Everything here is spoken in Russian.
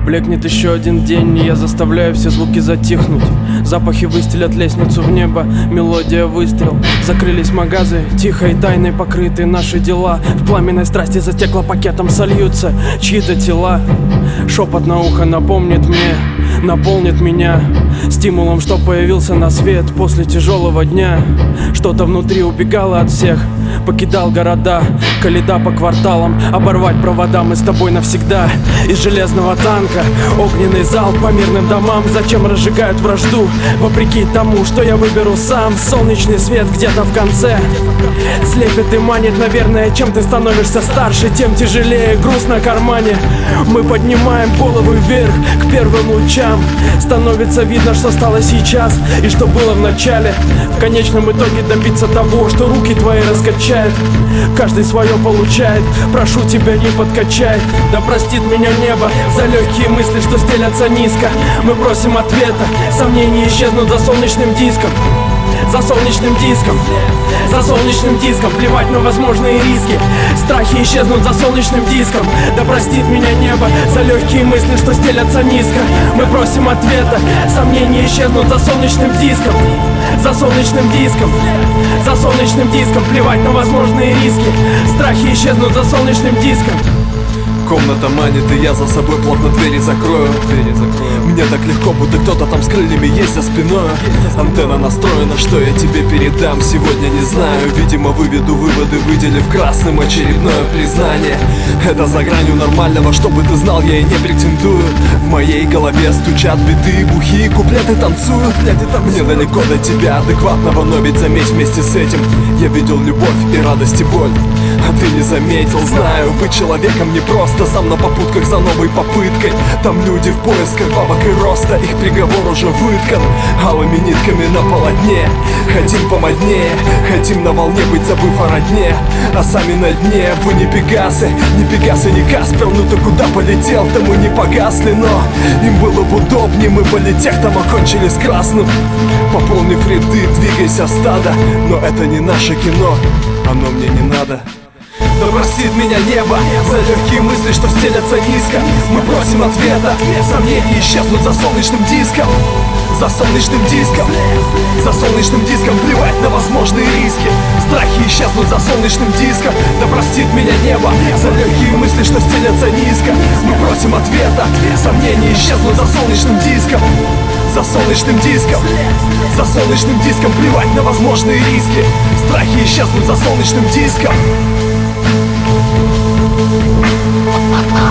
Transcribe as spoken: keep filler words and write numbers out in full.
Блекнет еще один день, и я заставляю все звуки затихнуть. Запахи выстелят лестницу в небо, мелодия выстрел. Закрылись магазы, тихо и тайной покрыты наши дела. В пламенной страсти за стеклопакетом сольются чьи-то тела. Шепот на ухо напомнит мне, наполнит меня стимулом, что появился на свет после тяжелого дня. Что-то внутри убегало от всех, покидал города, коляда по кварталам. Оборвать провода, мы с тобой навсегда. Из железного танка огненный залп по мирным домам. Зачем разжигают вражду, вопреки тому, что я выберу сам? Солнечный свет где-то в конце слепит и манит. Наверное, чем ты становишься старше, тем тяжелее груз на кармане. Мы поднимаем головы вверх к первым лучам. Становится видно, что стало сейчас и что было в начале. В конечном итоге добиться того, что руки твои раскачает. Каждый свое получает, прошу тебя, не подкачай. Да простит меня небо за легкие мысли, что стелятся низко. Мы просим ответа, сомнения исчезнут за солнечным диском. За солнечным диском, за солнечным диском. Плевать на возможные риски, страхи исчезнут за солнечным диском. Да простит меня небо за легкие мысли, что стелятся низко. Мы просим ответа, сомнения исчезнут за солнечным диском. За солнечным диском, за солнечным диском. Плевать на возможные риски, страхи исчезнут за солнечным диском. Комната манит, и я за собой плотно двери закрою. Двери закрою. Мне так легко, будто кто-то там с крыльями есть за спиной. Антенна настроена, что я тебе передам сегодня, не знаю. Видимо, выведу выводы, выделив красным очередное признание. Это за гранью нормального, чтобы ты знал, я и не претендую. В моей голове стучат биты, бухие куплеты танцуют. Мне далеко до тебя адекватного, но ведь заметь, вместе с этим я видел любовь и радость и боль. А ты не заметил, знаю, быть человеком непросто. Сам на попутках за новой попыткой. Там люди в поисках бабок и роста. Их приговор уже выткан алыми нитками на полотне. Хотим помоднее, хотим на волне быть, забыв о родне. А сами на дне, вы не Пегасы, не Пегасы, не Каспер. Ну ты куда полетел, то мы не погасли. Но им было бы удобнее, мы политех там окончили с красным. Пополнив ряды, двигайся стадо. Но это не наше кино, оно мне не надо. Да простит меня небо за легкие мысли, что стелятся низко. Мы просим ответа, сомнения исчезнут за солнечным диском. За солнечным диском, за солнечным диском. Плевать на возможные риски, страхи исчезнут за солнечным диском. Да простит меня небо за легкие мысли, что стелятся низко. Мы просим ответа, сомнения исчезнут за солнечным диском. За солнечным диском, за солнечным диском. Плевать на возможные риски, страхи исчезнут за солнечным диском.